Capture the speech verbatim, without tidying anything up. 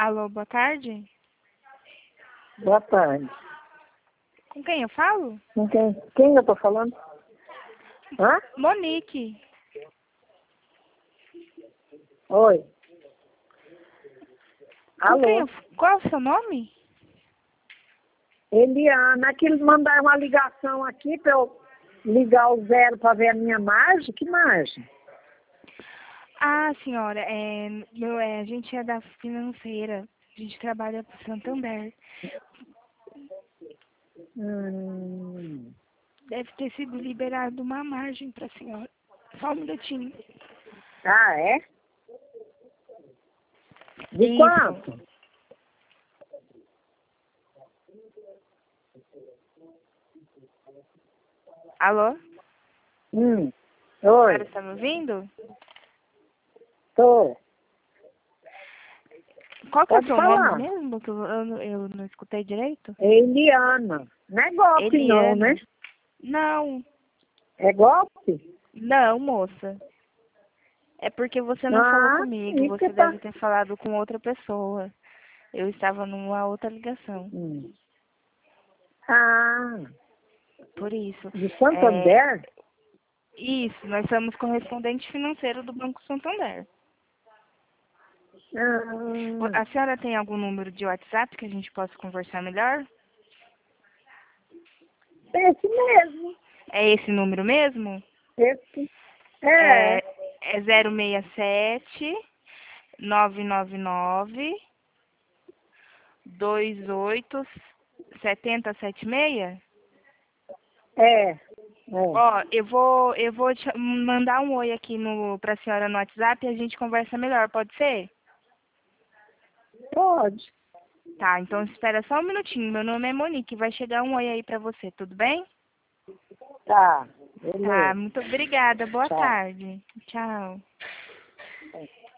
Alô, boa tarde. Boa tarde. Com quem eu falo? Com quem? Quem eu tô falando? Hã? Monique. Oi. Com Alô? quem eu... Qual é o seu nome? Eliana, que eles mandaram uma ligação aqui para eu ligar o zero para ver a minha margem. Que margem? Ah, senhora, é, meu, é, a gente é da financeira. A gente trabalha para Santander. Hum. Deve ter sido liberado uma margem para a senhora. Só um minutinho. Ah, é? De Isso. quanto? Alô? Hum. A senhora Oi. está me ouvindo? Tô. Qual que é o Pode seu nome falar. mesmo? Que eu, eu, não- eu não escutei direito. É Eliana. Não é golpe não, né? Eliana. Não, É golpe? não, moça. É porque você não falou Ah, comigo. isso que Você tá. deve ter falado com outra pessoa. Eu estava numa outra ligação. Hum. Ah, Por isso. de É, Santander? isso, nós somos correspondente financeiro do Banco Santander. Ah, A senhora tem algum número de WhatsApp que a gente possa conversar melhor? esse mesmo. É esse número mesmo? Esse. É, É. é zero seis sete, nove nove nove, dois oito sete zero sete seis? É. É. Ó, eu vou, eu vou te mandar um oi aqui no, pra senhora no WhatsApp e a gente conversa melhor, pode ser? Pode. Tá, então espera só um minutinho. Meu nome é Monique, vai chegar um oi aí pra você, tudo bem? Tá. Tá, Beleza. muito obrigada. Boa Tchau. tarde. Tchau.